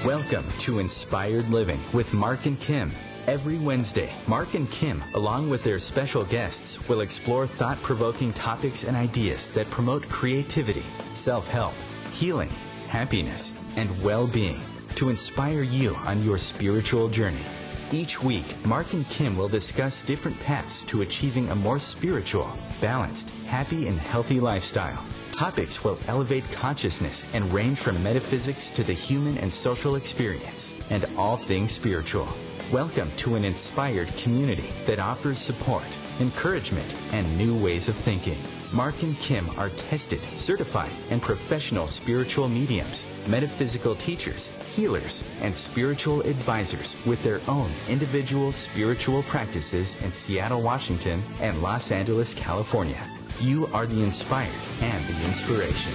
Welcome to Inspired Living with Mark and Kim. Every Wednesday, Mark and Kim, along with their special guests, will explore thought-provoking topics and ideas that promote creativity, self-help, healing, happiness, and well-being to inspire you on your spiritual journey. Each week, Mark and Kim will discuss different paths to achieving a more spiritual, balanced, happy, and healthy lifestyle. Topics will elevate consciousness and range from metaphysics to the human and social experience, and all things spiritual. Welcome to an inspired community that offers support, encouragement, and new ways of thinking. Mark and Kim are tested, certified, and professional spiritual mediums, metaphysical teachers, healers, and spiritual advisors with their own individual spiritual practices in Seattle, Washington, and Los Angeles, California. You are the inspired and the inspiration.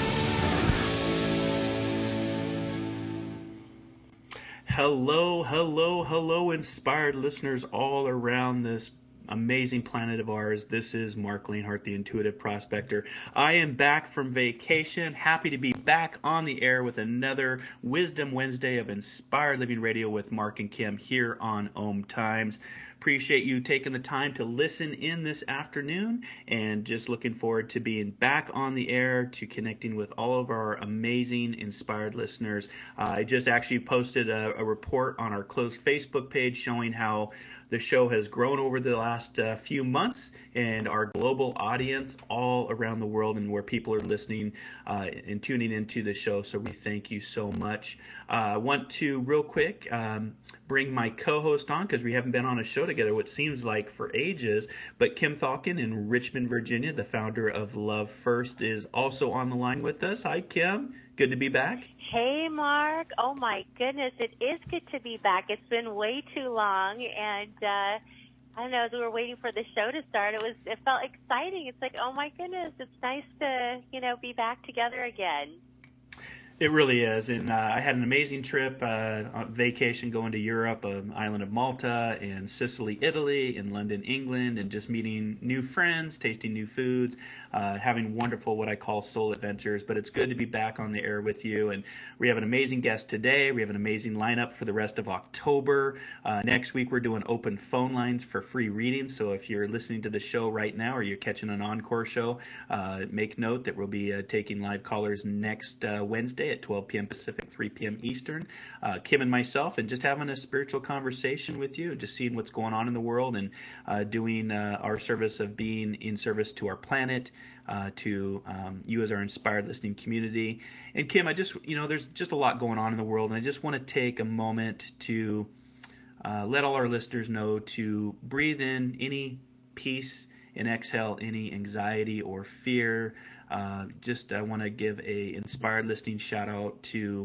Hello, inspired listeners all around this amazing planet of ours. This is Mark Lanehart, the Intuitive Prospector. I am back from vacation, happy to be back on the air with another Wisdom Wednesday of Inspired Living Radio with Mark and Kim here on Om Times. Appreciate you taking the time to listen in this afternoon, and just looking forward to being back on the air, to connecting with all of our amazing inspired listeners. I just actually posted a report on our closed Facebook page showing how the show has grown over the last few months, and our global audience all around the world, and where people are listening and tuning into the show. So we thank you so much. I want to real quick bring my co-host on, because we haven't been on a show together, what seems like for ages. But Kim Falcon in Richmond, Virginia, the founder of Love First, is also on the line with us. Hi, Kim. Good to be back. Hey, Mark. Oh, my goodness. It is good to be back. It's been way too long. And I don't know, as we were waiting for the show to start, it felt exciting. It's like, oh, my goodness, it's nice to, be back together again. It really is, and I had an amazing trip, on vacation, going to Europe, island of Malta, and Sicily, Italy, and London, England, and just meeting new friends, tasting new foods, having wonderful what I call soul adventures. But it's good to be back on the air with you, and we have an amazing guest today. We have an amazing lineup for the rest of October. Next week we're doing open phone lines for free readings, so if you're listening to the show right now, or you're catching an encore show, make note that we'll be taking live callers next Wednesday at 12 p.m. Pacific, 3 p.m. Eastern. Kim and myself, and just having a spiritual conversation with you, just seeing what's going on in the world, and doing our service of being in service to our planet, to you as our inspired listening community. And Kim, I just, there's just a lot going on in the world, and I just want to take a moment to let all our listeners know to breathe in any peace and exhale any anxiety or fear. I want to give a inspired listening shout out to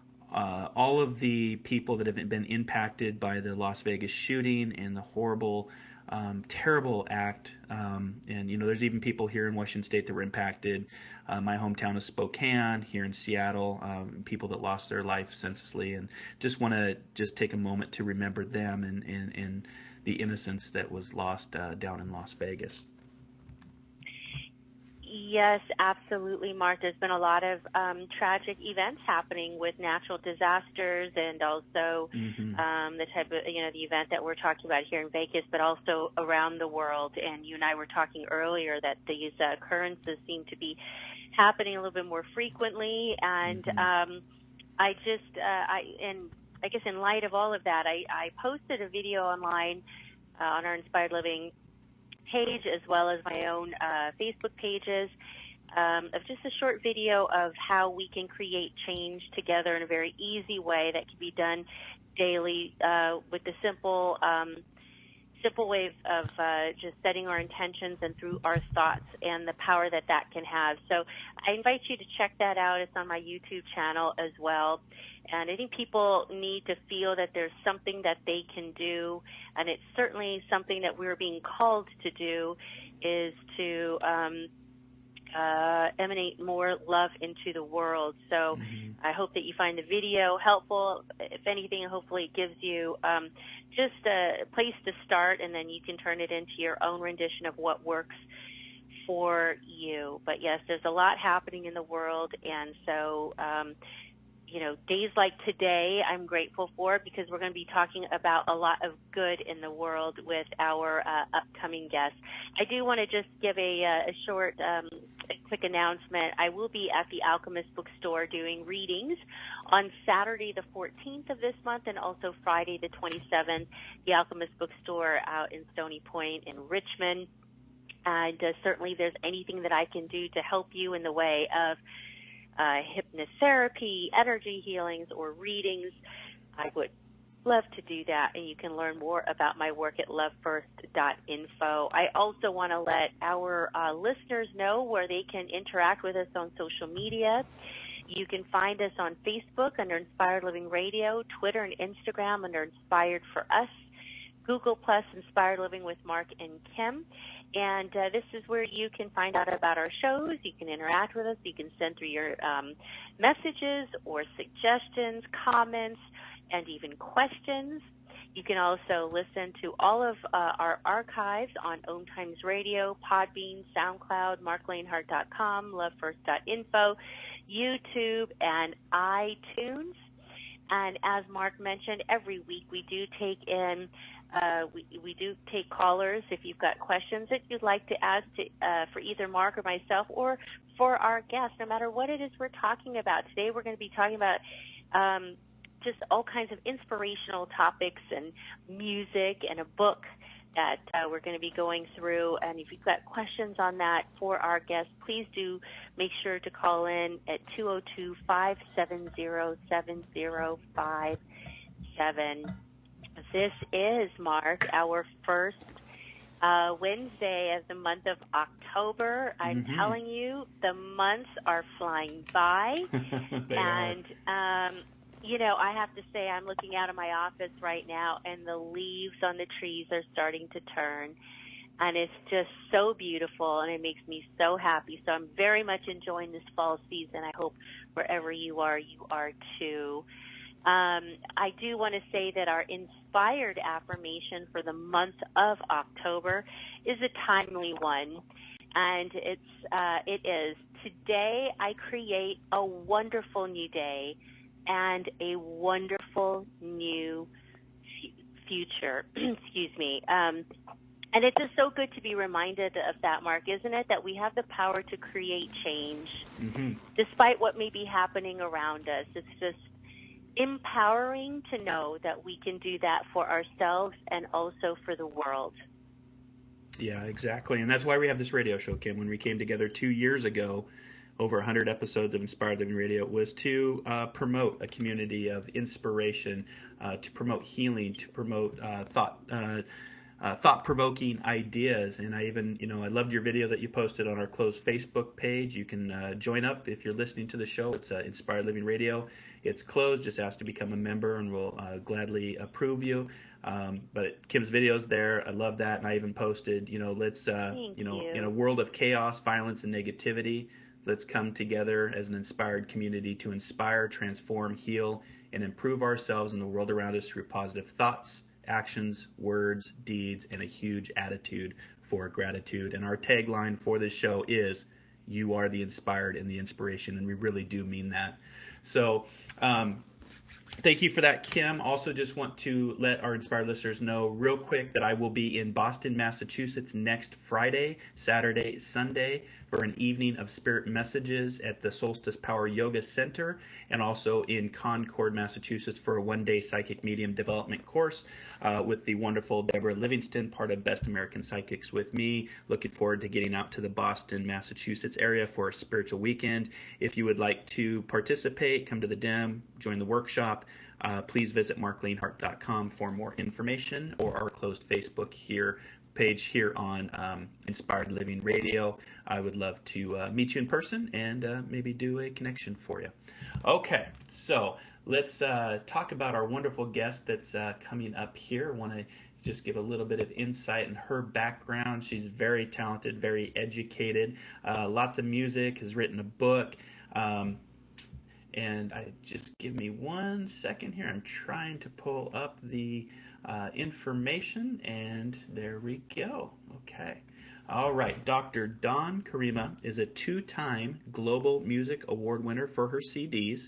all of the people that have been impacted by the Las Vegas shooting and the horrible, terrible act. And there's even people here in Washington State that were impacted. My hometown is Spokane, here in Seattle, people that lost their life senselessly, and just want to take a moment to remember them and the innocence that was lost down in Las Vegas. Yes, absolutely, Mark. There's been a lot of tragic events happening with natural disasters, and also the type of, the event that we're talking about here in Vegas, but also around the world. And you and I were talking earlier that these occurrences seem to be happening a little bit more frequently. And I guess in light of all of that, I posted a video online on our Inspired Living page, as well as my own Facebook pages, of just a short video of how we can create change together in a very easy way that can be done daily with the simple way of just setting our intentions and through our thoughts, and the power that can have. So I invite you to check that out. It's on my YouTube channel as well. And I think people need to feel that there's something that they can do, and it's certainly something that we're being called to do, is to emanate more love into the world. So I hope that you find the video helpful. If anything, hopefully it gives you just a place to start, and then you can turn it into your own rendition of what works for you. But yes, there's a lot happening in the world, and so days like today I'm grateful for, because we're going to be talking about a lot of good in the world with our upcoming guests. I do want to just give a short, quick announcement. I will be at the Alchemist Bookstore doing readings on Saturday the 14th of this month, and also Friday the 27th, the Alchemist Bookstore out in Stony Point in Richmond. And certainly there's anything that I can do to help you in the way of hypnotherapy, energy healings, or readings, I would love to do that. And you can learn more about my work at lovefirst.info. I also want to let our listeners know where they can interact with us on social media. You can find us on Facebook under Inspired Living Radio, Twitter and Instagram under Inspired for Us, Google Plus Inspired Living with Mark and Kim. And this is where you can find out about our shows. You can interact with us. You can send through your messages or suggestions, comments, and even questions. You can also listen to all of our archives on Om Times Radio, Podbean, SoundCloud, marklanehardt.com, lovefirst.info, YouTube, and iTunes. And as Mark mentioned, every week we do take in we do take callers if you've got questions that you'd like to ask for either Mark or myself, or for our guests, no matter what it is we're talking about. Today we're going to be talking about just all kinds of inspirational topics and music and a book that we're going to be going through. And if you've got questions on that for our guests, please do make sure to call in at 202-570-7057. This is, Mark, our first Wednesday of the month of October. I'm telling you, the months are flying by. And, I have to say, I'm looking out of my office right now, and the leaves on the trees are starting to turn. And it's just so beautiful, and it makes me so happy. So I'm very much enjoying this fall season. I hope wherever you are too. I do want to say that our inspired affirmation for the month of October is a timely one, and it is: today I create a wonderful new day and a wonderful new future. Excuse me. And it's just so good to be reminded of that, Mark, isn't it? That we have the power to create change, despite what may be happening around us. It's just empowering to know that we can do that for ourselves and also for the world. Yeah, exactly. And that's why we have this radio show, Kim. When we came together 2 years ago, over 100 episodes of Inspired Living Radio, was to promote a community of inspiration, to promote healing, to promote thought-provoking ideas. And I even, I loved your video that you posted on our closed Facebook page. You can join up if you're listening to the show. It's Inspired Living Radio. It's closed. Just ask to become a member, and we'll gladly approve you. But Kim's video's there. I love that. And I even posted, let's, in a world of chaos, violence, and negativity, let's come together as an inspired community to inspire, transform, heal, and improve ourselves and the world around us through positive thoughts, actions, words, deeds, and a huge attitude for gratitude. And our tagline for this show is, you are the inspired and the inspiration, and we really do mean that. So thank you for that, Kim. Also just want to let our inspired listeners know real quick that I will be in Boston, Massachusetts next Friday, Saturday, Sunday for an evening of spirit messages at the Solstice Power Yoga Center, and also in Concord, Massachusetts for a one-day psychic medium development course with the wonderful Deborah Livingston, part of Best American Psychics with me. Looking forward to getting out to the Boston, Massachusetts area for a spiritual weekend. If you would like to participate, come to the DEM, join the workshop, please visit marklanehardt.com for more information, or our closed Facebook page here on Inspired Living Radio. I would love to meet you in person and maybe do a connection for you. Okay, so let's talk about our wonderful guest that's coming up here. I want to just give a little bit of insight in her background. She's very talented, very educated, lots of music, has written a book. And just give me 1 second here. I'm trying to pull up the information, and there we go. Okay. All right. Dr. Dawn Karima is a 2-time Global Music Award winner for her CDs,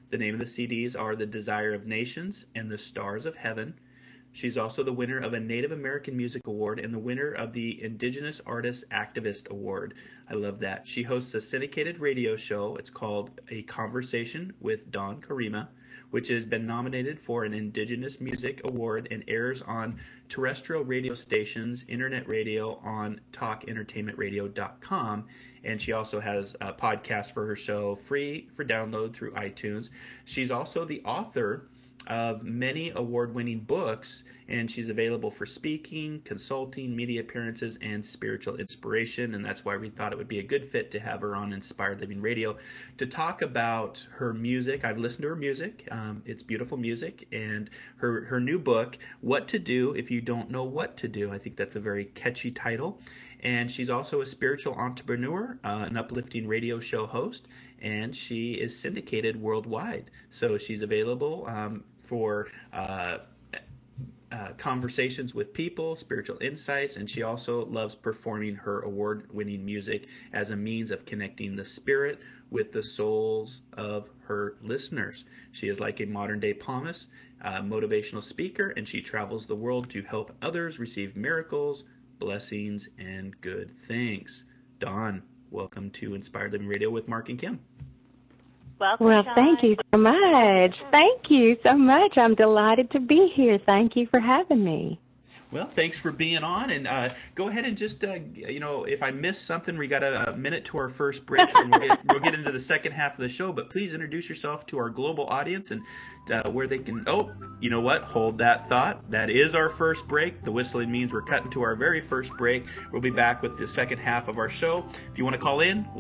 The name of the CDs are The Desire of Nations and The Stars of Heaven. She's also the winner of a Native American Music Award and the winner of the Indigenous Artist Activist Award. I love that. She hosts a syndicated radio show. It's called A Conversation with Dawn Karima, which has been nominated for an Indigenous Music Award and airs on terrestrial radio stations, internet radio on talkentertainmentradio.com. And she also has a podcast for her show, free for download through iTunes. She's also the author of many award-winning books, and she's available for speaking, consulting, media appearances, and spiritual inspiration, and that's why we thought it would be a good fit to have her on Inspired Living Radio to talk about her music. I've listened to her music. It's beautiful music, and her new book, What to Do If You Don't Know What to Do. I think that's a very catchy title. And she's also a spiritual entrepreneur, an uplifting radio show host, and she is syndicated worldwide. So she's available for conversations with people, spiritual insights, and she also loves performing her award-winning music as a means of connecting the spirit with the souls of her listeners. She is like a modern-day palmist, motivational speaker, and she travels the world to help others receive miracles, blessings, and good things. Dawn, welcome to Inspired Living Radio with Mark and Kim. Welcome, well, Dawn. thank you so much. Thank you so much. I'm delighted to be here. Thank you for having me. Well, thanks for being on, and go ahead and just, if I missed something, we got a minute to our first break, and we'll get into the second half of the show, but please introduce yourself to our global audience and where they can, you know what, hold that thought. That is our first break. The whistling means we're cutting to our very first break. We'll be back with the second half of our show. If you want to call in,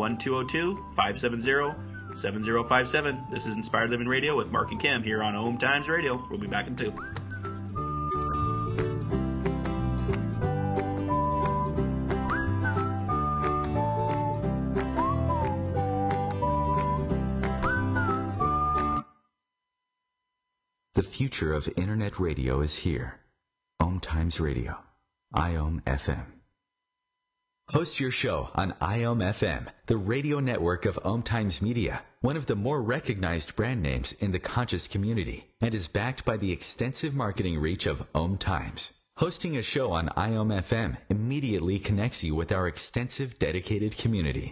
1-202-570-7057. This is Inspired Living Radio with Mark and Kim here on Home Times Radio. We'll be back in 2. The future of Internet radio is here. Home Times Radio, IOM FM. Host your show on IOM FM, the radio network of Home Times Media, one of the more recognized brand names in the conscious community, and is backed by the extensive marketing reach of Home Times. Hosting a show on IOM FM immediately connects you with our extensive dedicated community.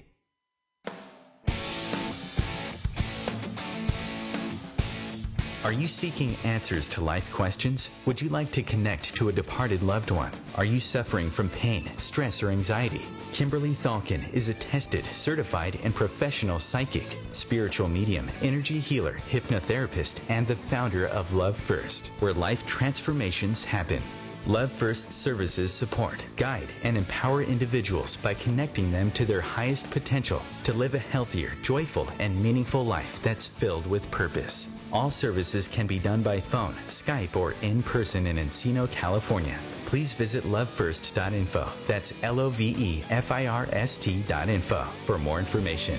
Are you seeking answers to life questions? Would you like to connect to a departed loved one? Are you suffering from pain, stress, or anxiety? Kimberly Thalkin is a tested, certified, and professional psychic, spiritual medium, energy healer, hypnotherapist, and the founder of Love First, where life transformations happen. Love First services support, guide, and empower individuals by connecting them to their highest potential to live a healthier, joyful, and meaningful life that's filled with purpose. All services can be done by phone, Skype, or in person in Encino, California. Please visit lovefirst.info. That's LOVEFIRST.info for more information.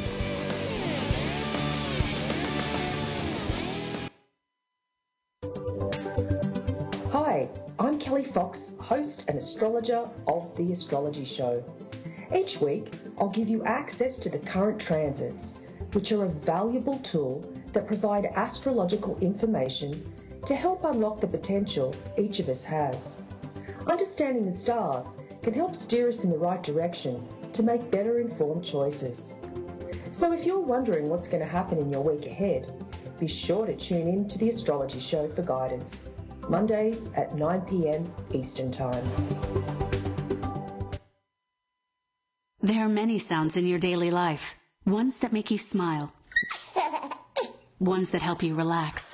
Hi, I'm Kelly Fox, host and astrologer of The Astrology Show. Each week, I'll give you access to the current transits, which are a valuable tool that provide astrological information to help unlock the potential each of us has. Understanding the stars can help steer us in the right direction to make better informed choices. So if you're wondering what's going to happen in your week ahead, be sure to tune in to The Astrology Show for guidance. Mondays at 9 p.m. Eastern Time. There are many sounds in your daily life. Ones that make you smile. Ones that help you relax.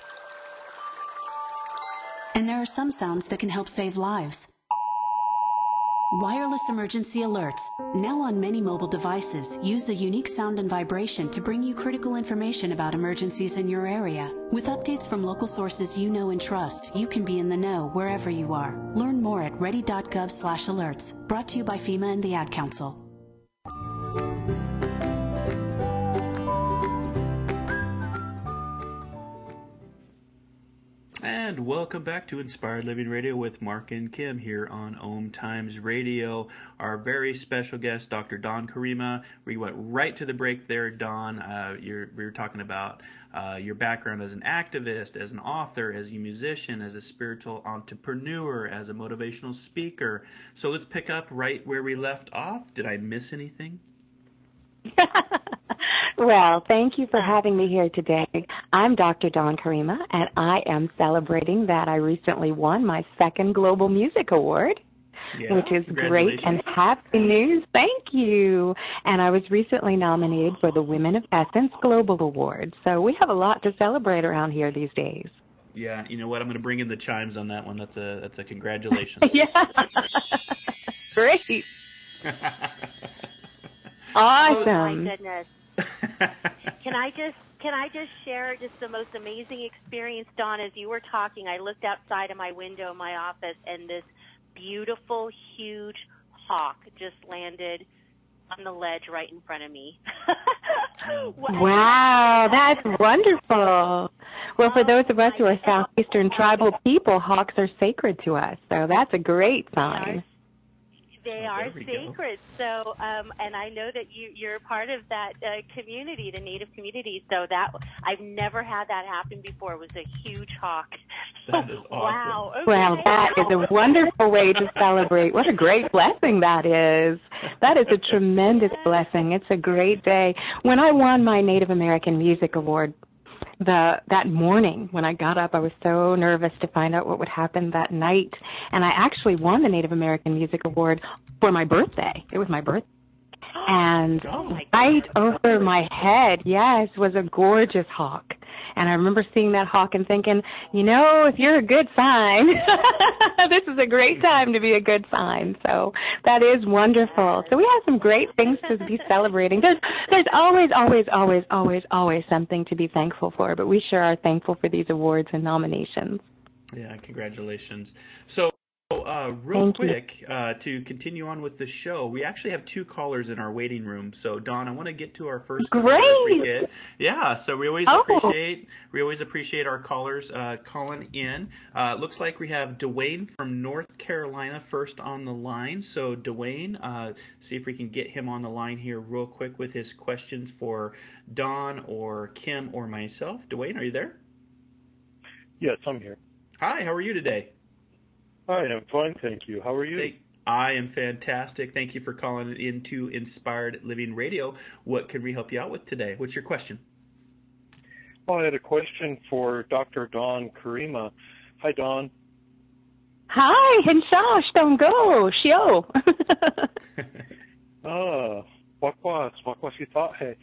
And there are some sounds that can help save lives. Wireless emergency alerts, now on many mobile devices, use a unique sound and vibration to bring you critical information about emergencies in your area. With updates from local sources you know and trust, you can be in the know wherever you are. Learn more at ready.gov/alerts. Brought to you by FEMA and the Ad Council. And welcome back to Inspired Living Radio with Mark and Kim here on Om Times Radio. Our very special guest, Dr. Dawn Karima. We went right to the break there, Dawn. We were talking about your background as an activist, as an author, as a musician, as a spiritual entrepreneur, as a motivational speaker. So let's pick up right where we left off. Did I miss anything? Well, thank you for having me here today. I'm Dr. Dawn Karima, and I am celebrating that I recently won my second Global Music Award, which is great and happy news. Thank you. And I was recently nominated for the Women of Essence Global Award. So we have a lot to celebrate around here these days. Yeah, you know what? I'm going to bring in the chimes on that one. That's a congratulations. Yeah. Great. Awesome. Oh my goodness. Can I just share just the most amazing experience, Dawn? As you were talking, I looked outside of my window in my office, and this beautiful, huge hawk just landed on the ledge right in front of me. Wow, that's wonderful. Well, for those of us who are Southeastern tribal people, hawks are sacred to us, so that's a great sign. They are sacred. So, and I know that you're part of that community, the Native community. So that I've never had that happen before. It was a huge hawk. That is awesome. Wow. Okay. Well, that is a wonderful way to celebrate. What a great blessing that is. That is a tremendous blessing. It's a great day. When I won my Native American Music Award, that morning when I got up, I was so nervous to find out what would happen that night. And I actually won the Native American Music Award for my birthday. It was my birthday. And right over my head, yes, was a gorgeous hawk. And I remember seeing that hawk and thinking, if you're a good sign, this is a great time to be a good sign. So that is wonderful. So we have some great things to be celebrating. There's always something to be thankful for, but we sure are thankful for these awards and nominations. Yeah, congratulations. So real quick, to continue on with the show, we actually have two callers in our waiting room. So, Dawn, I want to get to our first caller if we can. Yeah, so we always appreciate our callers calling in. Looks like we have Dwayne from North Carolina first on the line. So, Dwayne, see if we can get him on the line here real quick with his questions for Dawn or Kim or myself. Dwayne, are you there? Yes, I'm here. Hi, how are you today? Hi, I'm fine, thank you. How are you? I am fantastic. Thank you for calling into Inspired Living Radio. What can we help you out with today? What's your question? Well, I had a question for Dr. Dawn Karima. Hi, Dawn. Hi, Hinshash, don't go, Shio. Wakwas Itahe.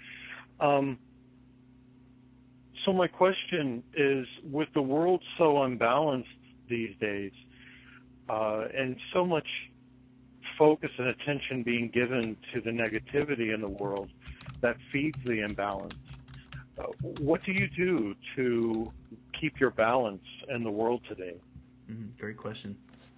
So my question is, with the world so unbalanced these days, and so much focus and attention being given to the negativity in the world that feeds the imbalance, what do you do to keep your balance in the world today? Great question.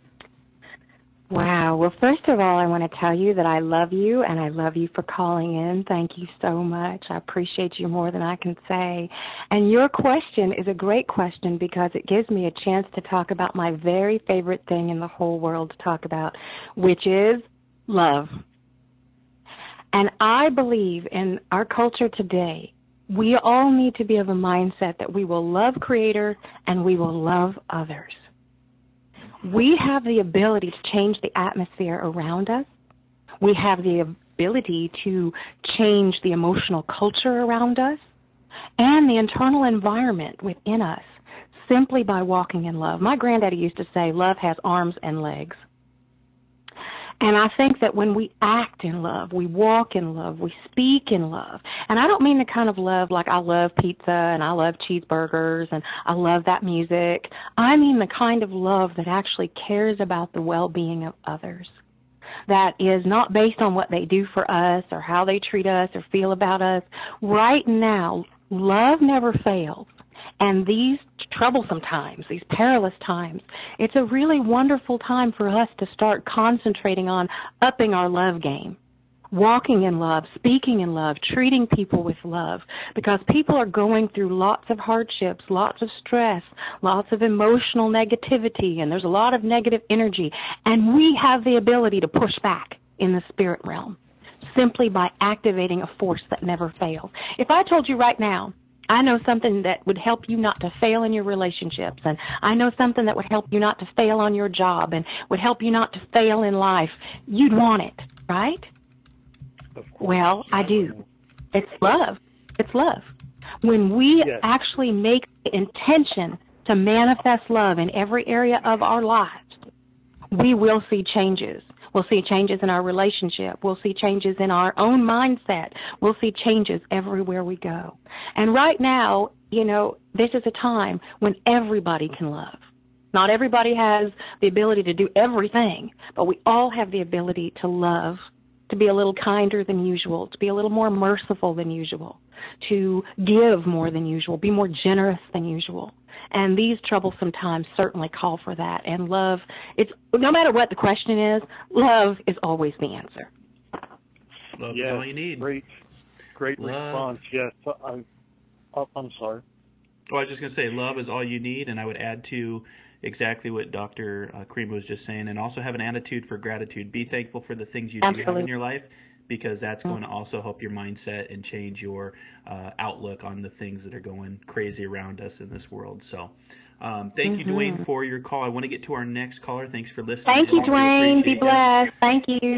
Wow. Well, first of all, I want to tell you that I love you, and I love you for calling in. Thank you so much. I appreciate you more than I can say. And your question is a great question because it gives me a chance to talk about my very favorite thing in the whole world to talk about, which is love. And I believe in our culture today, we all need to be of a mindset that we will love Creator and we will love others. We have the ability to change the atmosphere around us. We have the ability to change the emotional culture around us and the internal environment within us simply by walking in love. My granddaddy used to say, love has arms and legs. And I think that when we act in love, we walk in love, we speak in love. And I don't mean the kind of love like I love pizza and I love cheeseburgers and I love that music. I mean the kind of love that actually cares about the well-being of others. That is not based on what they do for us or how they treat us or feel about us. Right now, love never fails. And these troublesome times, these perilous times, it's a really wonderful time for us to start concentrating on upping our love game. walking in love, speaking in love, treating people with love, because people are going through lots of hardships, lots of stress, lots of emotional negativity, and there's a lot of negative energy, and we have the ability to push back in the spirit realm simply by activating a force that never fails. If I told you right now, I know something that would help you not to fail in your relationships, and I know something that would help you not to fail on your job and would help you not to fail in life, you'd want it, right? Well, I do. It's love. It's love. When we actually make the intention to manifest love in every area of our lives, we will see changes. We'll see changes in our relationship. We'll see changes in our own mindset. We'll see changes everywhere we go. And right now, you know, this is a time when everybody can love. Not everybody has the ability to do everything, but we all have the ability to love, to be a little kinder than usual, to be a little more merciful than usual, to give more than usual, be more generous than usual. And these troublesome times certainly call for that. And love, it's no matter what the question is, love is always the answer. Love is all you need. Great response. Yes, I'm sorry. Well, I was just going to say, love is all you need, and I would add to exactly what Dr. Cream was just saying, and also have an attitude for gratitude. Be thankful for the things you do have in your life, because that's going to also help your mindset and change your outlook on the things that are going crazy around us in this world. So thank you, Dwayne, for your call. I want to get to our next caller. Thanks for listening. Thank you, Dwayne. Be blessed. Thank you.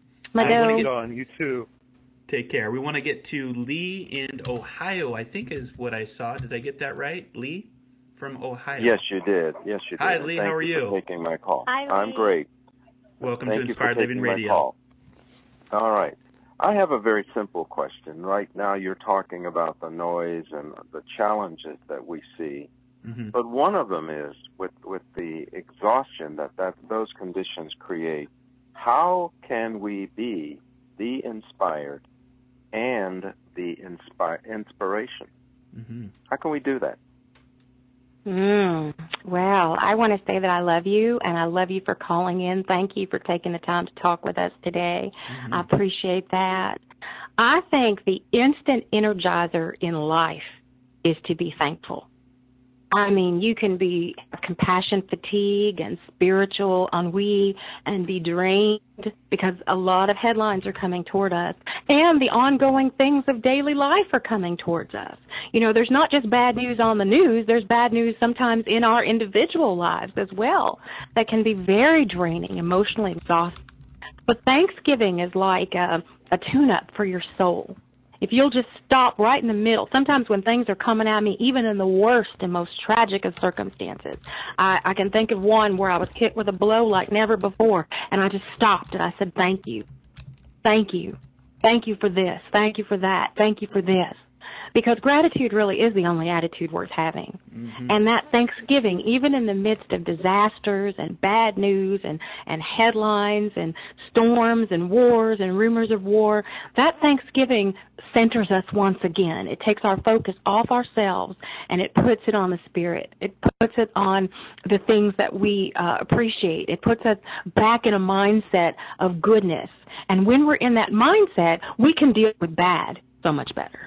You too. Take care. We want to get to Lee in Ohio, I think is what I saw. Did I get that right? Lee from Ohio. Yes, you did. Hi, Lee. How are you? Thank you for taking my call. Hi, Lee. I'm great. Welcome to Inspired Living Radio. All right. I have a very simple question. Right now you're talking about the noise and the challenges that we see. Mm-hmm. But one of them is with the exhaustion that those conditions create, how can we be the inspired and the inspiration? Mm-hmm. How can we do that? Well, I want to say that I love you, and I love you for calling in. Thank you for taking the time to talk with us today. Mm-hmm. I appreciate that. I think the instant energizer in life is to be thankful. I mean, you can be compassion fatigue and spiritual ennui and be drained because a lot of headlines are coming toward us, and the ongoing things of daily life are coming towards us. You know, there's not just bad news on the news, there's bad news sometimes in our individual lives as well that can be very draining, emotionally exhausting. But Thanksgiving is like a tune-up for your soul. If you'll just stop right in the middle, sometimes when things are coming at me, even in the worst and most tragic of circumstances, I can think of one where I was hit with a blow like never before, and I just stopped and I said, thank you. Thank you. Thank you for this. Thank you for that. Thank you for this. Because gratitude really is the only attitude worth having. Mm-hmm. And that Thanksgiving, even in the midst of disasters and bad news and headlines and storms and wars and rumors of war, that Thanksgiving centers us once again. It takes our focus off ourselves and it puts it on the Spirit. It puts it on the things that we appreciate. It puts us back in a mindset of goodness. And when we're in that mindset, we can deal with bad so much better.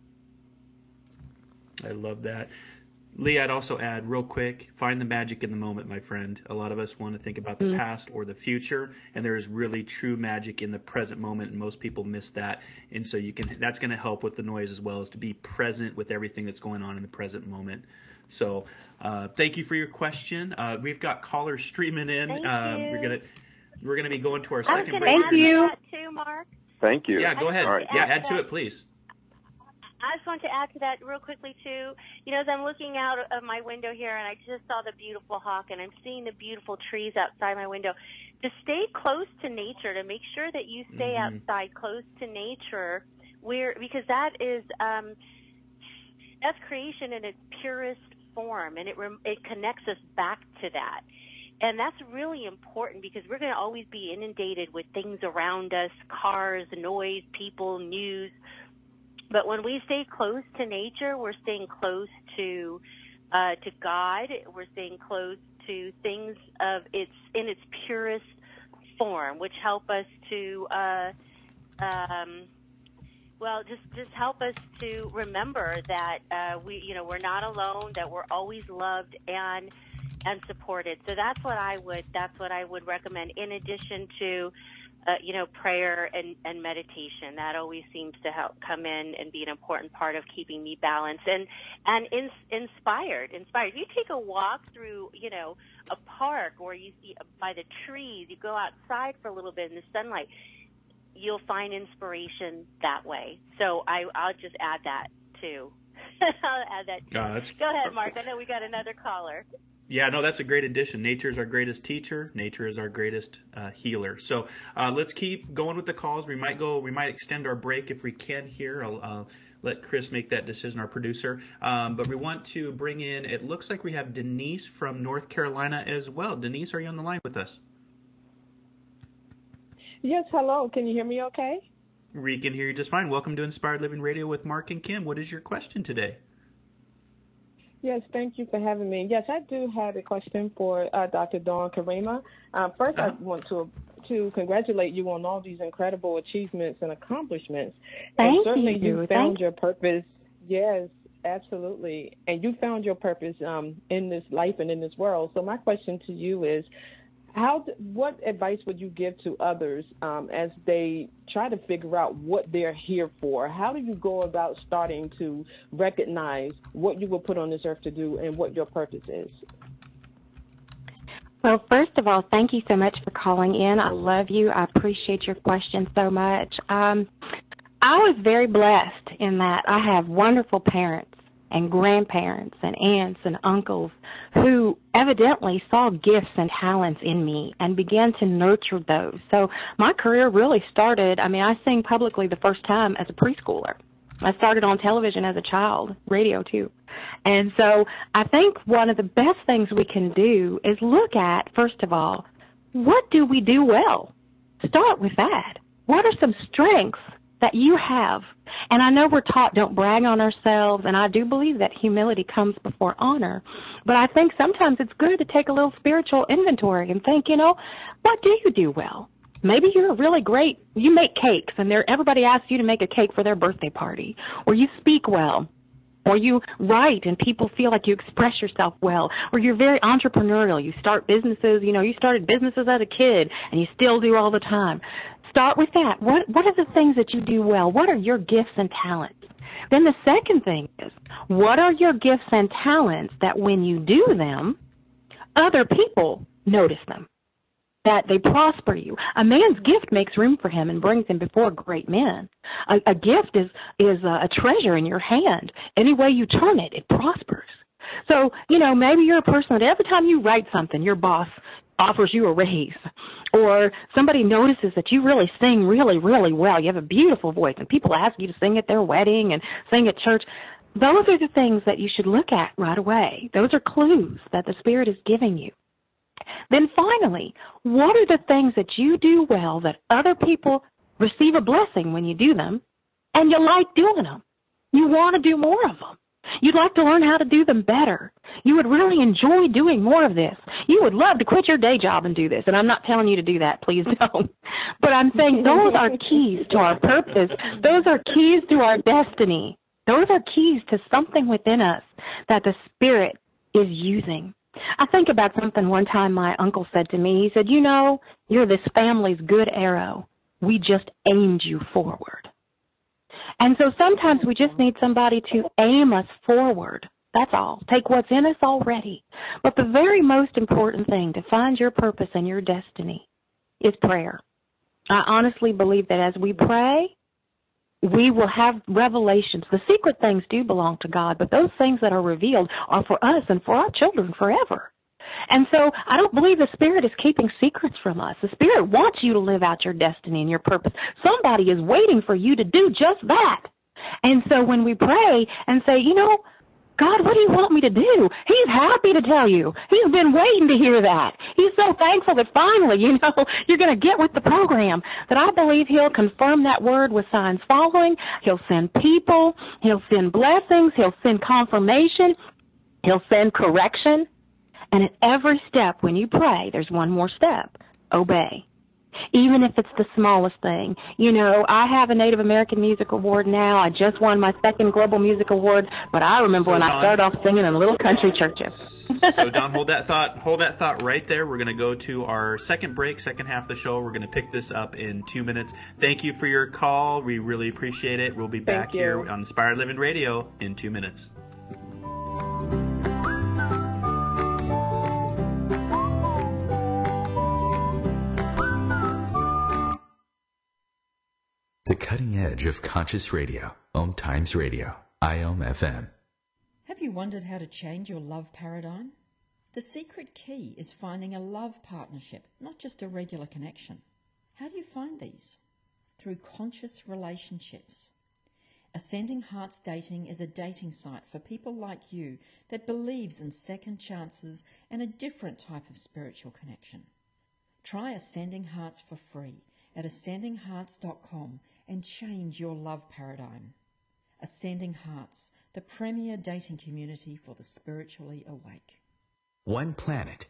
I love that. Lee, I'd also add real quick, find the magic in the moment, my friend. A lot of us want to think about the past or the future, and there is really true magic in the present moment, and most people miss that. And so that's going to help with the noise as well, as to be present with everything that's going on in the present moment. So thank you for your question. We've got callers streaming in. We're gonna be going to our second break. Thank you. Too, Mark. Thank you. Yeah, go ahead. Right. Yeah, add to it, please. I just want to add to that real quickly, too. You know, as I'm looking out of my window here, and I just saw the beautiful hawk, and I'm seeing the beautiful trees outside my window, to stay close to nature, to make sure that you stay outside close to nature, because that is that's creation in its purest form, and it connects us back to that. And that's really important because we're going to always be inundated with things around us, cars, noise, people, news. But when we stay close to nature, we're staying close to God. We're staying close to things in its purest form, which help us to well, just help us to remember that we're not alone, that we're always loved and supported. So that's what I would recommend, in addition to prayer and meditation. That always seems to help come in and be an important part of keeping me balanced and inspired. If you take a walk through, a park, or you see by the trees, you go outside for a little bit in the sunlight, you'll find inspiration that way. So I'll just add that too. I'll add that too. Go ahead, Mark. I know we got another caller. Yeah, no, that's a great addition. Nature is our greatest teacher. Nature is our greatest healer. So let's keep going with the calls. We might extend our break if we can here. I'll let Chris make that decision, our producer. But we want to bring in, it looks like we have Denise from North Carolina as well. Denise, are you on the line with us? Yes, hello. Can you hear me okay? We can hear you just fine. Welcome to Inspired Living Radio with Mark and Kim. What is your question today? Yes, thank you for having me. Yes, I do have a question for Dr. Dawn Karima. First, I want to congratulate you on all these incredible achievements and accomplishments. Thank certainly you. Found your purpose. Yes, absolutely. And you found your purpose in this life and in this world. So my question to you is, what advice would you give to others as they try to figure out what they're here for? How do you go about starting to recognize what you were put on this earth to do and what your purpose is? Well, first of all, thank you so much for calling in. I love you. I appreciate your question so much. I was very blessed in that I have wonderful parents and grandparents and aunts and uncles who evidently saw gifts and talents in me and began to nurture those. So my career really started, I sang publicly the first time as a preschooler. I started on television as a child, radio too. And so I think one of the best things we can do is look at, first of all, what do we do well? Start with that. What are some strengths that you have? And I know we're taught don't brag on ourselves, and I do believe that humility comes before honor. But I think sometimes it's good to take a little spiritual inventory and think, what do you do well? Maybe you're really great. You make cakes, and everybody asks you to make a cake for their birthday party. Or you speak well. Or you write, and people feel like you express yourself well. Or you're very entrepreneurial. You start businesses. You started businesses as a kid, and you still do all the time. Start with that. What are the things that you do well? What are your gifts and talents? Then the second thing is, what are your gifts and talents that when you do them, other people notice them, that they prosper you? A man's gift makes room for him and brings him before great men. A gift is a treasure in your hand. Any way you turn it, it prospers. So, maybe you're a person that every time you write something, your boss offers you a raise, or somebody notices that you really sing really, really well. You have a beautiful voice, and people ask you to sing at their wedding and sing at church. Those are the things that you should look at right away. Those are clues that the Spirit is giving you. Then finally, what are the things that you do well that other people receive a blessing when you do them, and you like doing them? You want to do more of them. You'd like to learn how to do them better. You would really enjoy doing more of this. You would love to quit your day job and do this. And I'm not telling you to do that. Please don't. But I'm saying those are keys to our purpose. Those are keys to our destiny. Those are keys to something within us that the Spirit is using. I think about something one time my uncle said to me. He said, you're this family's good arrow. We just aimed you forward. And so sometimes we just need somebody to aim us forward. That's all. Take what's in us already. But the very most important thing to find your purpose and your destiny is prayer. I honestly believe that as we pray, we will have revelations. The secret things do belong to God, but those things that are revealed are for us and for our children forever. And so I don't believe the Spirit is keeping secrets from us. The Spirit wants you to live out your destiny and your purpose. Somebody is waiting for you to do just that. And so when we pray and say, God, what do you want me to do? He's happy to tell you. He's been waiting to hear that. He's so thankful that finally, you're going to get with the program. That I believe He'll confirm that word with signs following. He'll send people. He'll send blessings. He'll send confirmation. He'll send correction. And at every step when you pray, there's one more step. Obey. even if it's the smallest thing. You know, I have a Native American Music Award now. I just won my second Global Music Award, but I remember when I started off singing in little country churches. So, Dawn, hold that thought right there. We're going to go to our second break, second half of the show. We're going to pick this up in 2 minutes. Thank you for your call. We really appreciate it. We'll be back here on Inspired Living Radio in 2 minutes. The cutting edge of conscious radio. Om Times Radio. IOM FM. Have you wondered how to change your love paradigm? The secret key is finding a love partnership, not just a regular connection. How do you find these? Through conscious relationships. Ascending Hearts Dating is a dating site for people like you that believes in second chances and a different type of spiritual connection. Try Ascending Hearts for free at ascendinghearts.com and change your love paradigm. Ascending Hearts, the premier dating community for the spiritually awake. One planet,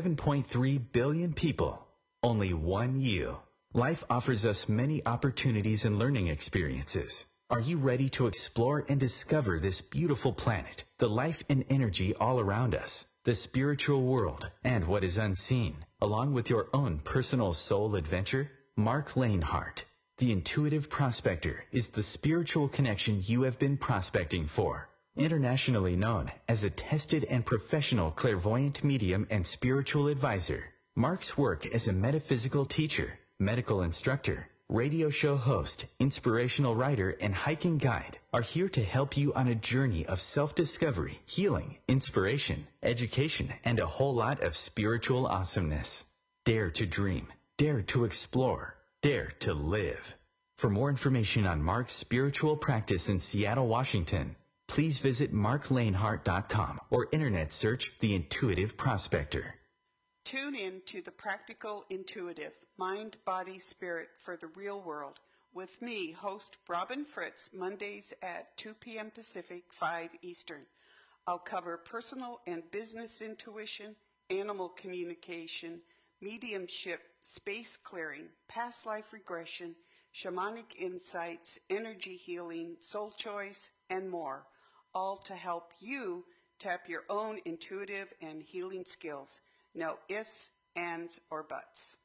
7.3 billion people, only one you. Life offers us many opportunities and learning experiences. Are you ready to explore and discover this beautiful planet, the life and energy all around us, the spiritual world, and what is unseen, along with your own personal soul adventure? Mark Lanehart, the intuitive prospector, is the spiritual connection you have been prospecting for. Internationally known as a tested and professional clairvoyant medium and spiritual advisor, Mark's work as a metaphysical teacher, medical instructor, radio show host, inspirational writer, and hiking guide are here to help you on a journey of self-discovery, healing, inspiration, education, and a whole lot of spiritual awesomeness. Dare to dream. Dare to explore. Dare to live. For more information on Mark's spiritual practice in Seattle, Washington, please visit marklanehart.com or internet search The Intuitive Prospector. Tune in to The Practical Intuitive, Mind, Body, Spirit for the Real World with me, host Robin Fritz, Mondays at 2 p.m. Pacific, 5 Eastern. I'll cover personal and business intuition, animal communication, mediumship, space clearing, past life regression, shamanic insights, energy healing, soul choice, and more, all to help you tap your own intuitive and healing skills. No ifs, ands, or buts.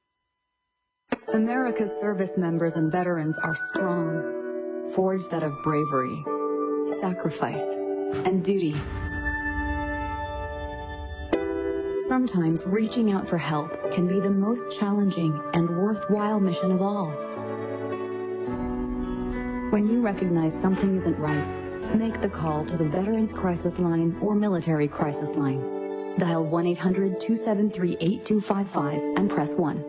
America's service members and veterans are strong, forged out of bravery, sacrifice, and duty. Sometimes reaching out for help can be the most challenging and worthwhile mission of all. When you recognize something isn't right, make the call to the Veterans Crisis Line or Military Crisis Line. Dial 1-800-273-8255 and press 1.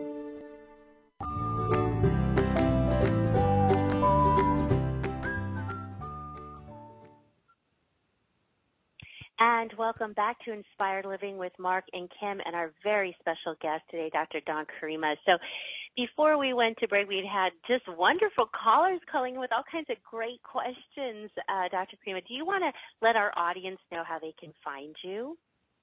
And welcome back to Inspired Living with Mark and Kim and our very special guest today, Dr. Dawn Karima. So before we went to break, we had just wonderful callers calling in with all kinds of great questions. Dr. Karima, do you want to let our audience know how they can find you?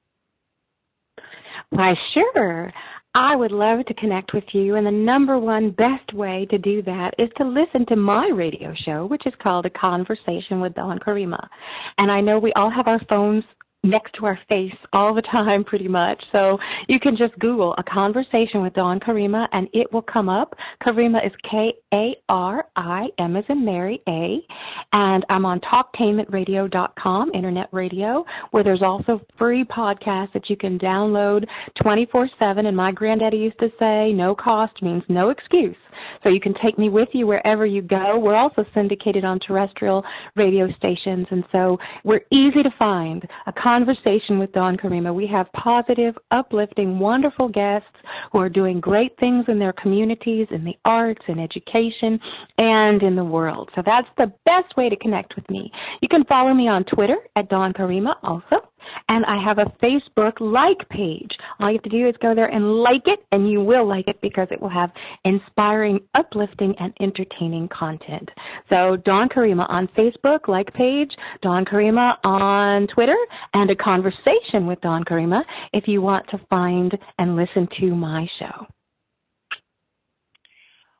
Why, sure. I would love to connect with you, and the number one best way to do that is to listen to my radio show, which is called A Conversation with Dawn Karima. And I know we all have our phones next to our face all the time pretty much, so you can just Google A Conversation with Dawn Karima, and it will come up. Karima is K-A-R-I-M as in Mary, A, and I'm on talktainmentradio.com, internet radio, where there's also free podcasts that you can download 24/7, and my granddaddy used to say, no cost means no excuse. So you can take me with you wherever you go. We're also syndicated on terrestrial radio stations, and so we're easy to find. A Conversation with Dawn Karima. We have positive, uplifting, wonderful guests who are doing great things in their communities, in the arts, in education, and in the world. So that's the best way to connect with me. You can follow me on Twitter at Dawn Karima also. And I have a Facebook like page. All you have to do is go there and like it, and you will like it because it will have inspiring, uplifting, and entertaining content. So Dawn Karima on Facebook, like page, Dawn Karima on Twitter, and A Conversation with Dawn Karima if you want to find and listen to my show.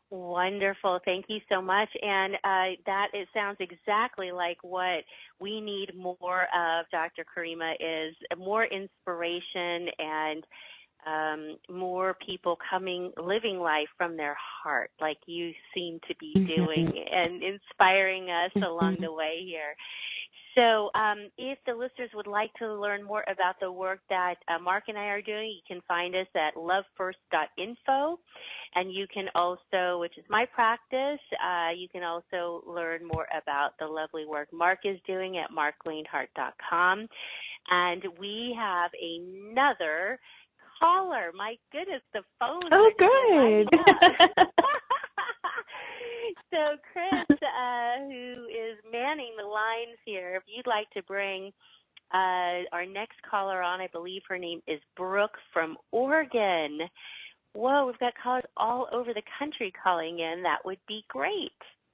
Wonderful. Thank you so much. And it sounds exactly like what we need more of, Dr. Karima, is more inspiration and more people living life from their heart, like you seem to be doing and inspiring us along the way here. So if the listeners would like to learn more about the work that Mark and I are doing, you can find us at lovefirst.info. And you can also, which is my practice, you can also learn more about the lovely work Mark is doing at markleinhart.com. And we have another caller. My goodness, the phone. Oh, good. So Chris, who is manning the lines here, if you'd like to bring our next caller on, I believe her name is Brooke from Oregon. Whoa, we've got callers all over the country calling in. That would be great.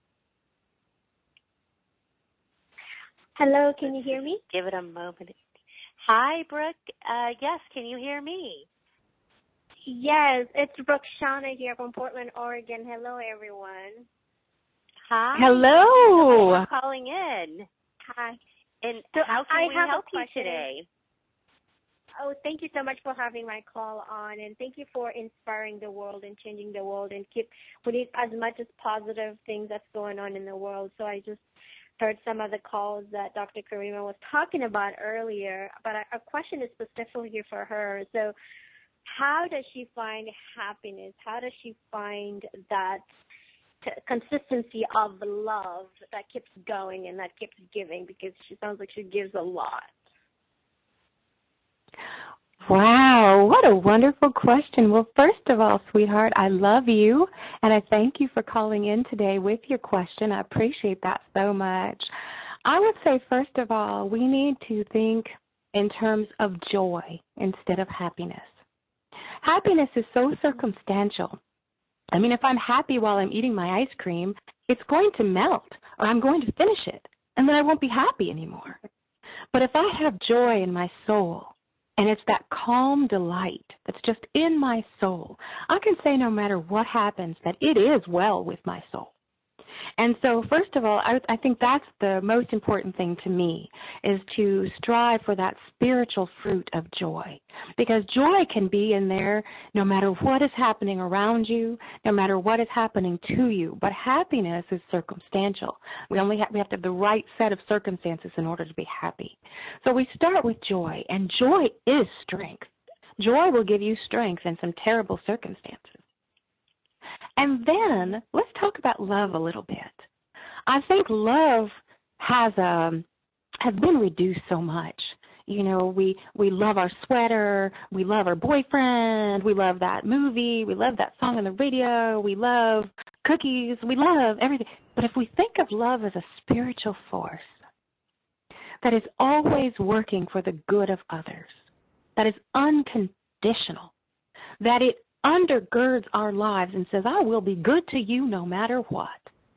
Hello, can you hear me? Give it a moment. Hi, Brooke. Yes, can you hear me? Yes, it's Brooke Shauna here from Portland, Oregon. Hello, everyone. Hi. Hello. Thanks for calling in. Hi. And so how can we help you today? Oh, thank you so much for having my call on, and thank you for inspiring the world and changing the world, and we need as much as positive things that's going on in the world. So I just heard some of the calls that Dr. Karima was talking about earlier, but a question is specifically for her. So how does she find happiness? How does she find that consistency of love that keeps going and that keeps giving? Because she sounds like she gives a lot. Wow, what a wonderful question. Well, first of all, sweetheart, I love you, and I thank you for calling in today with your question. I appreciate that so much. I would say, first of all, we need to think in terms of joy instead of happiness. Happiness is so circumstantial. I mean, if I'm happy while I'm eating my ice cream, it's going to melt, or I'm going to finish it, and then I won't be happy anymore. But if I have joy in my soul, and it's that calm delight that's just in my soul, I can say no matter what happens that it is well with my soul. And so, first of all, I think that's the most important thing to me, is to strive for that spiritual fruit of joy. Because joy can be in there no matter what is happening around you, no matter what is happening to you. But happiness is circumstantial. We have to have the right set of circumstances in order to be happy. So we start with joy, and joy is strength. Joy will give you strength in some terrible circumstances. And then let's talk about love a little bit. I think love has been reduced so much. You know, we love our sweater, we love our boyfriend, we love that movie, we love that song on the radio, we love cookies, we love everything. But if we think of love as a spiritual force that is always working for the good of others, that is unconditional, that it undergirds our lives and says, I will be good to you no matter what.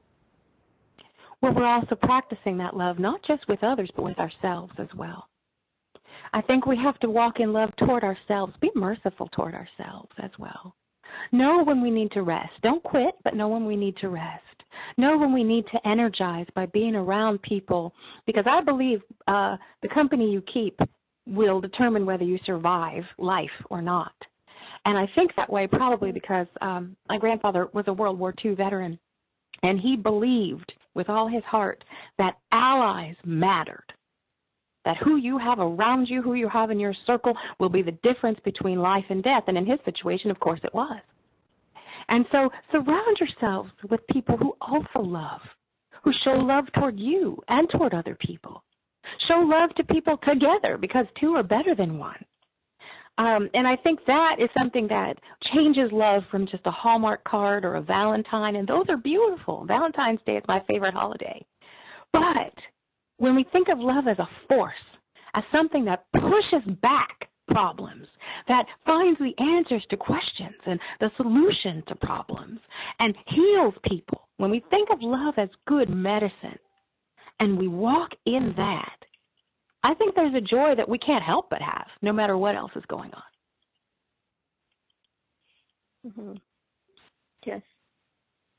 Well, we're also practicing that love, not just with others, but with ourselves as well. I think we have to walk in love toward ourselves, be merciful toward ourselves as well. Know when we need to rest. Don't quit, but know when we need to rest. Know when we need to energize by being around people, because I believe the company you keep will determine whether you survive life or not. And I think that way probably because my grandfather was a World War II veteran, and he believed with all his heart that allies mattered, that who you have around you, who you have in your circle will be the difference between life and death. And in his situation, of course, it was. And so surround yourselves with people who also love, who show love toward you and toward other people. Show love to people together, because two are better than one. And I think that is something that changes love from just a Hallmark card or a Valentine, and those are beautiful. Valentine's Day is my favorite holiday. But when we think of love as a force, as something that pushes back problems, that finds the answers to questions and the solution to problems, and heals people, when we think of love as good medicine, and we walk in that, I think there's a joy that we can't help but have, no matter what else is going on. Mm-hmm. Yes.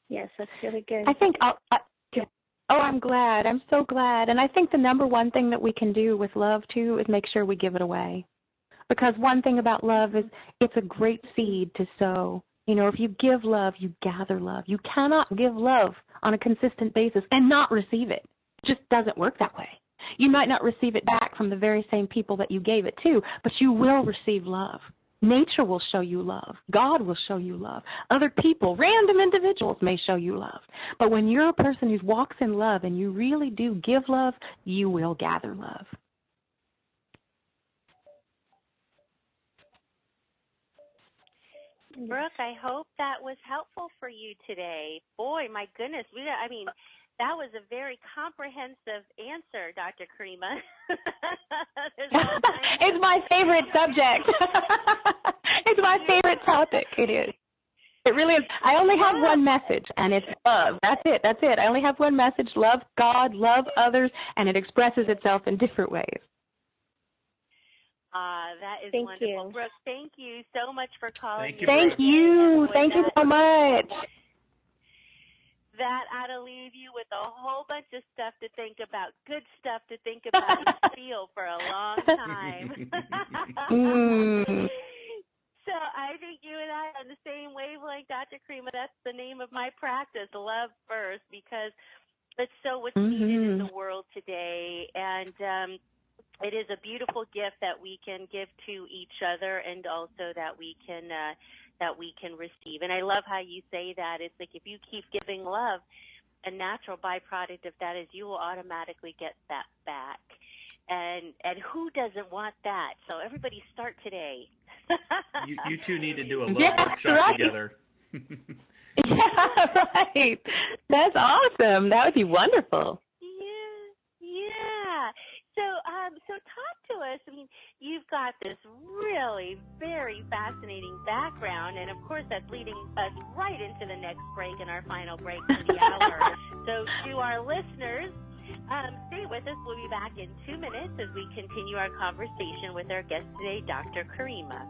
Yes, that's really good. I think I'm glad. I'm so glad. And I think the number one thing that we can do with love, too, is make sure we give it away. Because one thing about love is it's a great seed to sow. You know, if you give love, you gather love. You cannot give love on a consistent basis and not receive it. It just doesn't work that way. You might not receive it back from the very same people that you gave it to, but you will receive love. Nature will show you love. God will show you love. Other people, random individuals may show you love. But when you're a person who walks in love and you really do give love, you will gather love. Brooke, I hope that was helpful for you today. Boy, my goodness, that was a very comprehensive answer, Dr. Karima. It's my favorite subject. It's my favorite topic. It is. It really is. I only have one message, and it's love. That's it. I only have one message: love God, love others, and it expresses itself in different ways. That is Thank wonderful. you. Brooke, thank you so much for calling. Thank you. Thank you so much. That ought to leave you with a whole bunch of stuff to think about, good stuff to think about and feel for a long time. So I think you and I are on the same wavelength, Dr. Karima. That's the name of my practice, Love First, because it's so what's needed in the world today. And it is a beautiful gift that we can give to each other, and also that we can receive. And I love how you say that. It's like if you keep giving love, a natural byproduct of that is you will automatically get that back. And who doesn't want that? So everybody start today. You two need to do a love workshop together. Yeah, right. That's awesome. That would be wonderful. Yeah. So talk to us. I mean, you've got this really very fascinating background, and of course that's leading us right into the next break and our final break of the hour. So to our listeners, stay with us. We'll be back in 2 minutes as we continue our conversation with our guest today, Dr. Karima.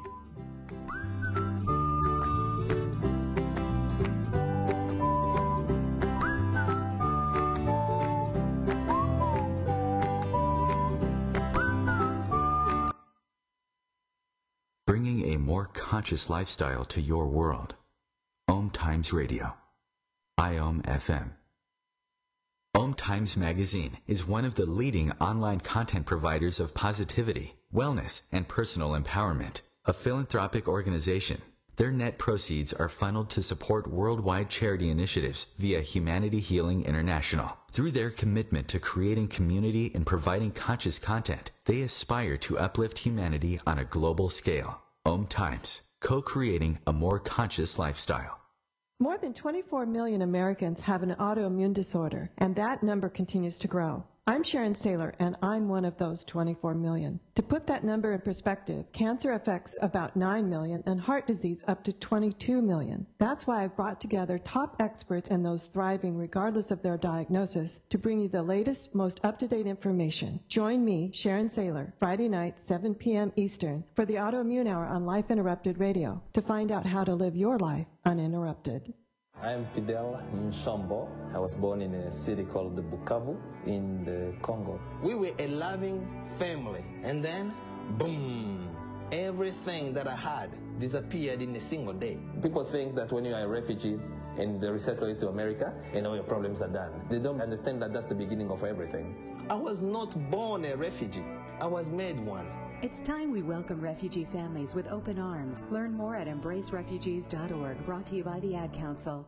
Bringing a more conscious lifestyle to your world. Om Times Radio. IOM FM. Om Times Magazine is one of the leading online content providers of positivity, wellness, and personal empowerment. A philanthropic organization. Their net proceeds are funneled to support worldwide charity initiatives via Humanity Healing International. Through their commitment to creating community and providing conscious content, they aspire to uplift humanity on a global scale. Om Times, co-creating a more conscious lifestyle. More than 24 million Americans have an autoimmune disorder, and that number continues to grow. I'm Sharon Saylor, and I'm one of those 24 million. To put that number in perspective, cancer affects about 9 million and heart disease up to 22 million. That's why I've brought together top experts and those thriving regardless of their diagnosis to bring you the latest, most up-to-date information. Join me, Sharon Saylor, Friday night, 7 p.m. Eastern, for the Autoimmune Hour on Life Interrupted Radio to find out how to live your life uninterrupted. I am Fidel Nshambo. I was born in a city called Bukavu in the Congo. We were a loving family, and then, boom, everything that I had disappeared in a single day. People think that when you are a refugee and they resettle you to America, and all your problems are done. They don't understand that that's the beginning of everything. I was not born a refugee. I was made one. It's time we welcome refugee families with open arms. Learn more at embracerefugees.org, brought to you by the Ad Council.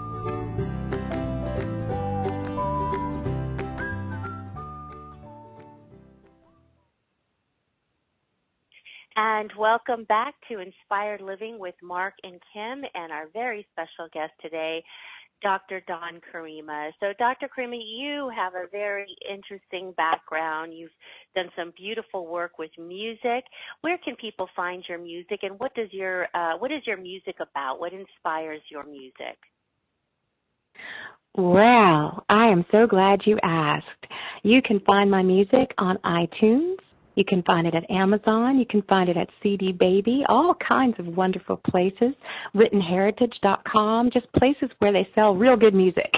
And welcome back to Inspired Living with Mark and Kim and our very special guest today, Dr. Dawn Karima. So, Dr. Karima, you have a very interesting background. You've done some beautiful work with music. Where can people find your music, and what is your music about? What inspires your music? Well, I am so glad you asked. You can find my music on iTunes, You can find it at Amazon. You can find it at CD Baby, all kinds of wonderful places. WrittenHeritage.com, just places where they sell real good music.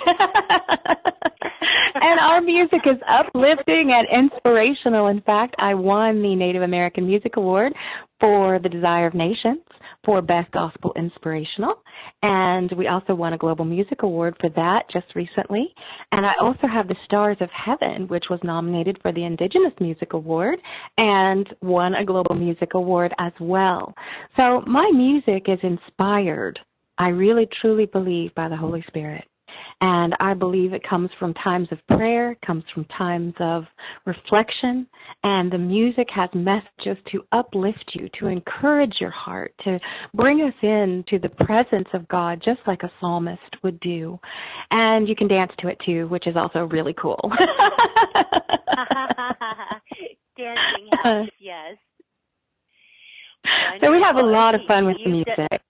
And our music is uplifting and inspirational. In fact, I won the Native American Music Award for The Desire of Nations for Best Gospel Inspirational. And we also won a Global Music Award for that just recently. And I also have the Stars of Heaven, which was nominated for the Indigenous Music Award and won a Global Music Award as well. So my music is inspired, I really truly believe, by the Holy Spirit. And I believe it comes from times of prayer, comes from times of reflection, and the music has messages to uplift you, to encourage your heart, to bring us into the presence of God, just like a psalmist would do. And you can dance to it too, which is also really cool. Dancing, yes. So we have a lot of fun with the music.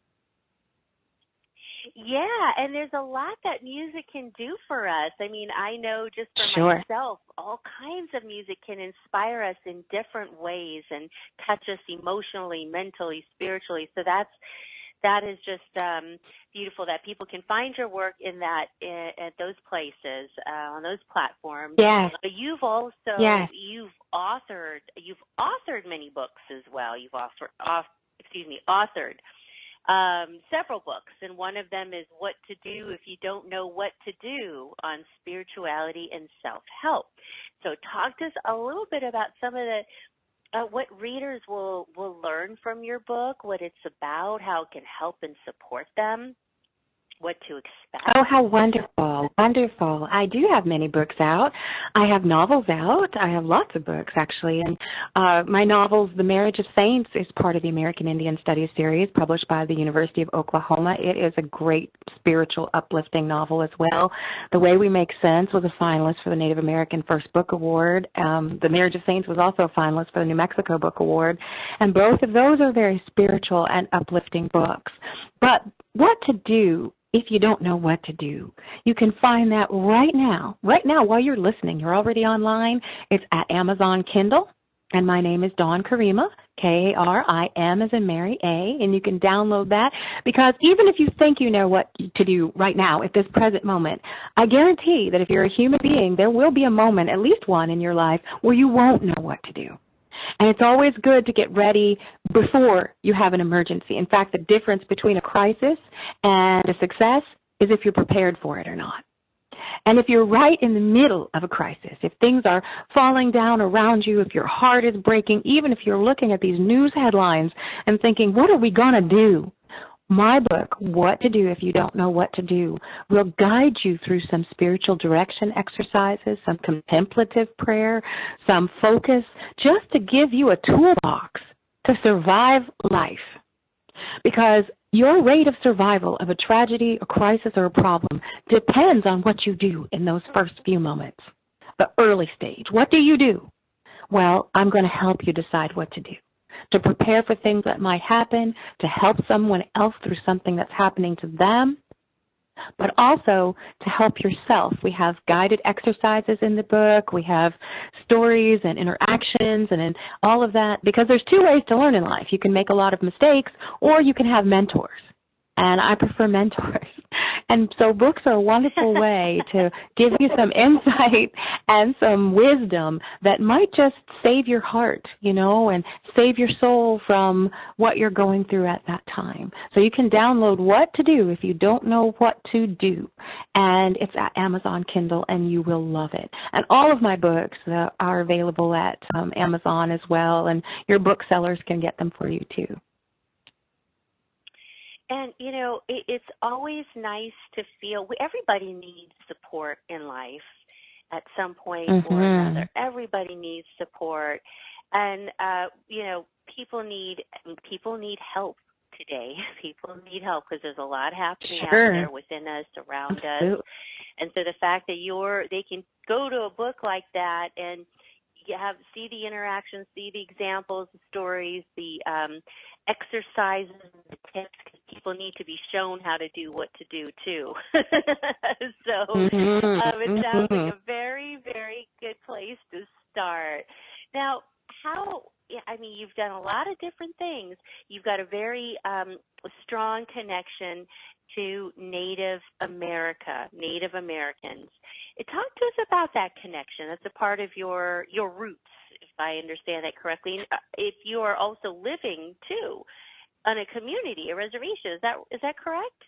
Yeah, and there's a lot that music can do for us. I mean, I know just for myself, all kinds of music can inspire us in different ways and touch us emotionally, mentally, spiritually. So that is just beautiful that people can find your work in that at those places, on those platforms. Yes. But you've also you've authored many books as well. You've authored several books, and one of them is What to Do If You Don't Know What to Do on Spirituality and Self-Help. So talk to us a little bit about some of the what readers will learn from your book, what it's about, how it can help and support them, what to expect. Oh, how wonderful, wonderful. I do have many books out. I have novels out. I have lots of books, actually. And my novels, The Marriage of Saints, is part of the American Indian Studies series, published by the University of Oklahoma. It is a great spiritual, uplifting novel as well. The Way We Make Sense was a finalist for the Native American First Book Award. The Marriage of Saints was also a finalist for the New Mexico Book Award. And both of those are very spiritual and uplifting books. But what to do if you don't know what to do? You can find that right now while you're listening. You're already online. It's at Amazon Kindle, and my name is Dawn Karima, Karim as in Mary A, and you can download that, because even if you think you know what to do right now at this present moment, I guarantee that if you're a human being, there will be a moment, at least one in your life, where you won't know what to do. And it's always good to get ready before you have an emergency. In fact, the difference between a crisis and a success is if you're prepared for it or not. And if you're right in the middle of a crisis, if things are falling down around you, if your heart is breaking, even if you're looking at these news headlines and thinking, what are we going to do? My book, What to Do If You Don't Know What to Do, will guide you through some spiritual direction exercises, some contemplative prayer, some focus, just to give you a toolbox to survive life. Because your rate of survival of a tragedy, a crisis, or a problem depends on what you do in those first few moments, the early stage. What do you do? Well, I'm going to help you decide what to do, to prepare for things that might happen, to help someone else through something that's happening to them, but also to help yourself. We have guided exercises in the book. We have stories and interactions and all of that, because there's two ways to learn in life. You can make a lot of mistakes, or you can have mentors. And I prefer mentors. And so books are a wonderful way to give you some insight and some wisdom that might just save your heart, and save your soul from what you're going through at that time. So you can download What to Do If You Don't Know What to Do. And it's at Amazon Kindle, and you will love it. And all of my books are available at Amazon as well, and your booksellers can get them for you too. And, it's always nice to feel everybody needs support in life at some point or another. Everybody needs support. And, people need help today. People need help because there's a lot happening out there within us, around us. And so the fact that they can go to a book like that and see the interactions, see the examples, the stories, the exercises, the tips, because people need to be shown how to do what to do too. So it sounds like a very, very good place to start. Now, how me you've done a lot of different things. You've got a very strong connection to Native Americans. Talk to us about that connection. That's a part of your roots, if I understand that correctly. If you are also living, too, on a community, a reservation. Is that correct?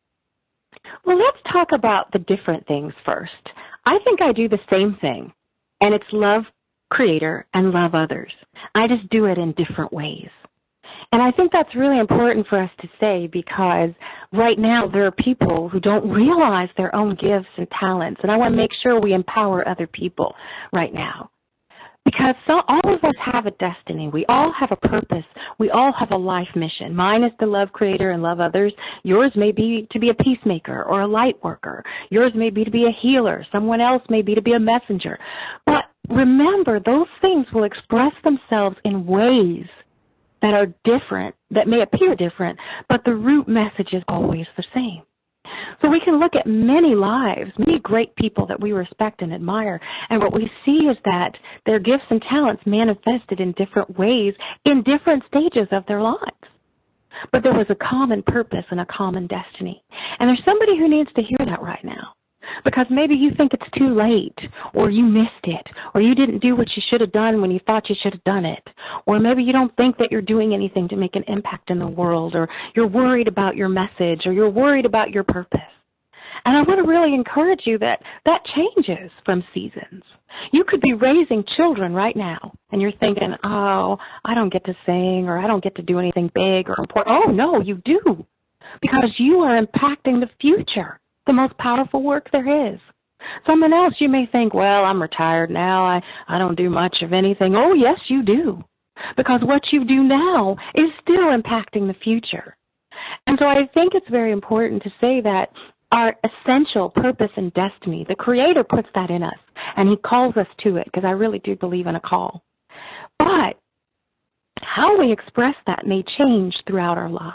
Well, let's talk about the different things first. I think I do the same thing, and it's love Creator and love others. I just do it in different ways. And I think that's really important for us to say, because right now there are people who don't realize their own gifts and talents, and I want to make sure we empower other people right now. Because all of us have a destiny. We all have a purpose. We all have a life mission. Mine is to love Creator and love others. Yours may be to be a peacemaker or a light worker. Yours may be to be a healer. Someone else may be to be a messenger. But remember, those things will express themselves in ways that are different, that may appear different, but the root message is always the same. So we can look at many lives, many great people that we respect and admire, and what we see is that their gifts and talents manifested in different ways in different stages of their lives. But there was a common purpose and a common destiny. And there's somebody who needs to hear that right now. Because maybe you think it's too late, or you missed it, or you didn't do what you should have done when you thought you should have done it, or maybe you don't think that you're doing anything to make an impact in the world, or you're worried about your message, or you're worried about your purpose. And I want to really encourage you that changes from seasons. You could be raising children right now, and you're thinking, oh, I don't get to sing, or I don't get to do anything big or important. Oh, no, you do, because you are impacting the future. The most powerful work there is. Someone else, you may think, well, I'm retired now. I don't do much of anything. Oh, yes, you do. Because what you do now is still impacting the future. And so I think it's very important to say that our essential purpose and destiny, the Creator puts that in us, and He calls us to it, because I really do believe in a call. But how we express that may change throughout our lives.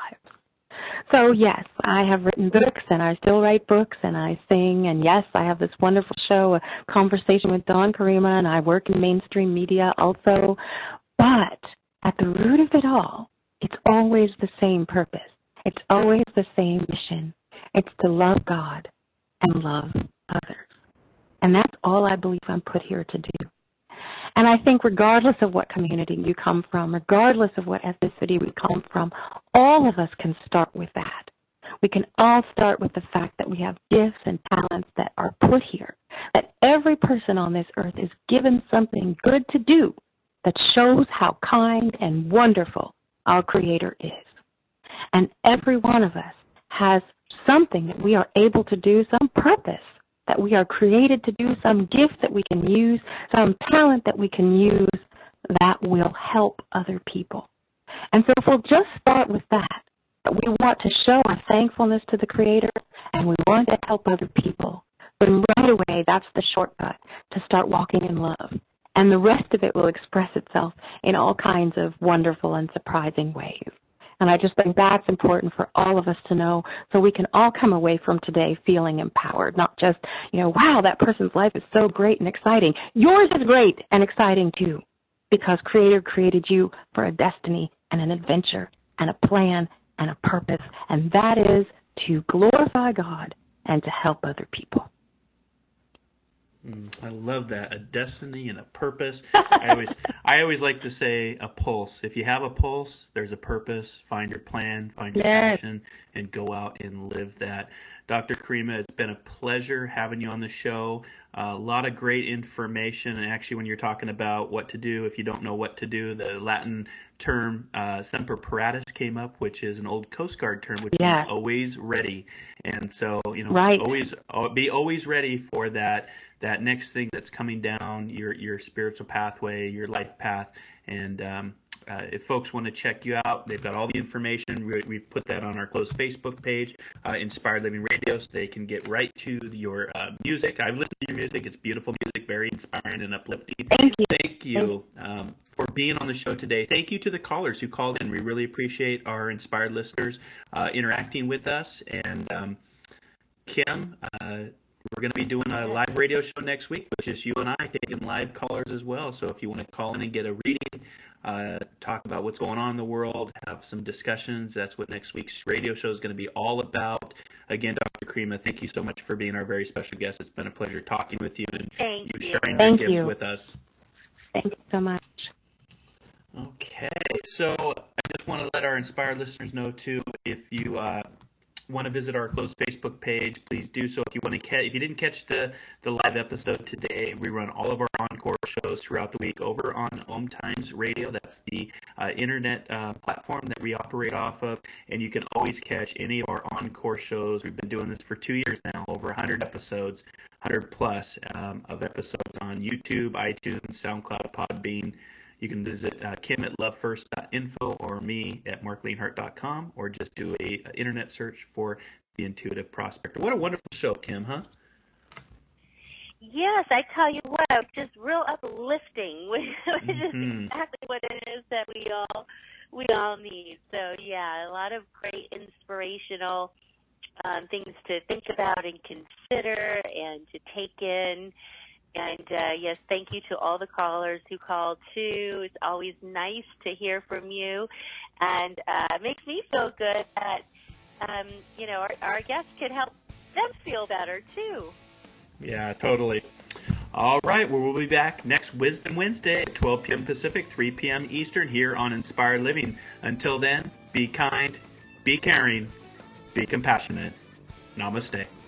So, yes, I have written books, and I still write books, and I sing, and yes, I have this wonderful show, A Conversation with Dawn Karima, and I work in mainstream media also. But at the root of it all, it's always the same purpose. It's always the same mission. It's to love God and love others. And that's all I believe I'm put here to do. And I think regardless of what community you come from, regardless of what ethnicity we come from, all of us can start with that. We can all start with the fact that we have gifts and talents that are put here, that every person on this earth is given something good to do that shows how kind and wonderful our Creator is. And every one of us has something that we are able to do, some purpose that we are created to do, some gift that we can use, some talent that we can use that will help other people. And so if we'll just start with that we want to show our thankfulness to the Creator, and we want to help other people, then right away that's the shortcut to start walking in love. And the rest of it will express itself in all kinds of wonderful and surprising ways. And I just think that's important for all of us to know, so we can all come away from today feeling empowered, not just, wow, that person's life is so great and exciting. Yours is great and exciting too, because Creator created you for a destiny and an adventure and a plan and a purpose, and that is to glorify God and to help other people. I love that. A destiny and a purpose. I always like to say a pulse. If you have a pulse, there's a purpose. Find your plan, find your passion, and go out and live that. Dr. Karima, it's been a pleasure having you on the show. A lot of great information. And actually, when you're talking about what to do, if you don't know what to do, the Latin term semper paratus came up, which is an old Coast Guard term, which means always ready. And so, be always ready for that next thing that's coming down your spiritual pathway, your life path. And if folks want to check you out, they've got all the information. We've put that on our closed Facebook page, Inspired Living Radio, so they can get right to your music. I've listened to your music. It's beautiful music, very inspiring and uplifting. Thank you for being on the show today. Thank you to the callers who called in. We really appreciate our inspired listeners interacting with us. And Kim, we're going to be doing a live radio show next week, which is you and I taking live callers as well. So if you want to call in and get a reading, talk about what's going on in the world, have some discussions, that's what next week's radio show is going to be all about. Again, Dr. Karima, thank you so much for being our very special guest. It's been a pleasure talking with you and you sharing your gifts with us. Thank you so much. Okay, so I just want to let our inspired listeners know too, if you want to visit our closed Facebook page, please do so. If you want to if you didn't catch the live episode today, we run all of our encore shows throughout the week over on Om Times Radio. That's the internet platform that we operate off of, and you can always catch any of our encore shows. We've been doing this for 2 years now, over 100 episodes, 100 plus of episodes on YouTube, iTunes, SoundCloud, Podbean. You can visit Kim at lovefirst.info or me at markleanhart.com, or just do a internet search for The Intuitive Prospector. What a wonderful show, Kim, huh? Yes, I tell you what, just real uplifting, which is exactly what it is that we all need. So yeah, a lot of great inspirational things to think about and consider and to take in. And yes, thank you to all the callers who called too. It's always nice to hear from you, and it makes me feel good that our guests can help them feel better too. Yeah, totally. All right, well, we'll be back next Wisdom Wednesday at 12 p.m. Pacific, 3 p.m. Eastern here on Inspired Living. Until then, be kind, be caring, be compassionate. Namaste.